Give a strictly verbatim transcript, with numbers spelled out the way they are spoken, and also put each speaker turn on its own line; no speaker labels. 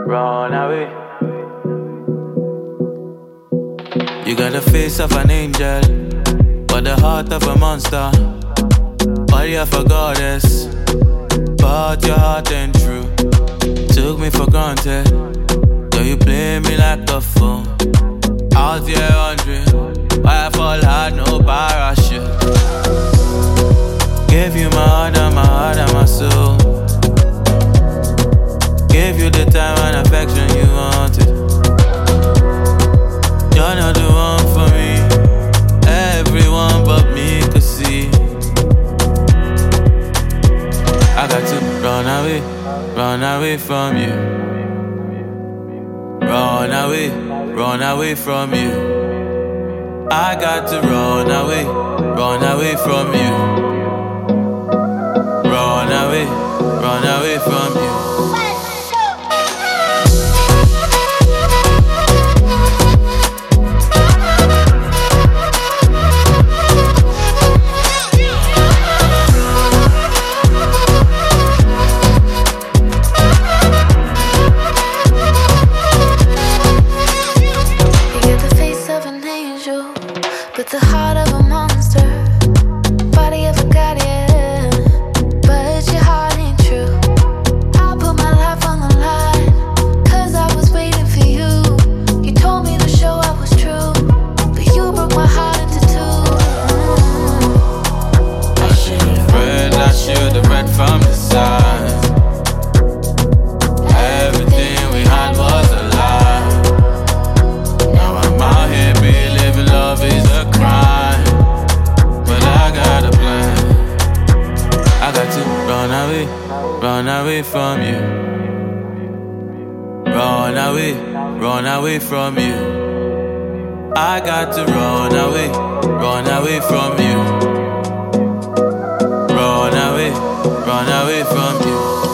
run away. You got the face of an angel, but the heart of a monster. Body of a goddess, but your heart ain't true. Took me for granted, girl, you play me like a fool. Out here wondering why I fall hard, no parachute. Gave you my heart and my heart and my soul. Gave you the time and affection you wanted. You're not the one for me. Everyone but me could see. I got to run away, run away from you. Run away, run away from you. I got to run away, run away from you. Run away, run away from you.
But the heart of a monster, body of a guardian, but your heart ain't true. I put my life on the line, cause I was waiting for you. You told me to show I was true, but you broke my heart into two.
I should've read, I should've read from the signs. Everything we had was a lie. Now I'm out here believing love is a crime, but I got a plan. I got to run away, run away from you. Run away, run away from you. I got to run away, run away from you. Run away, run away from you.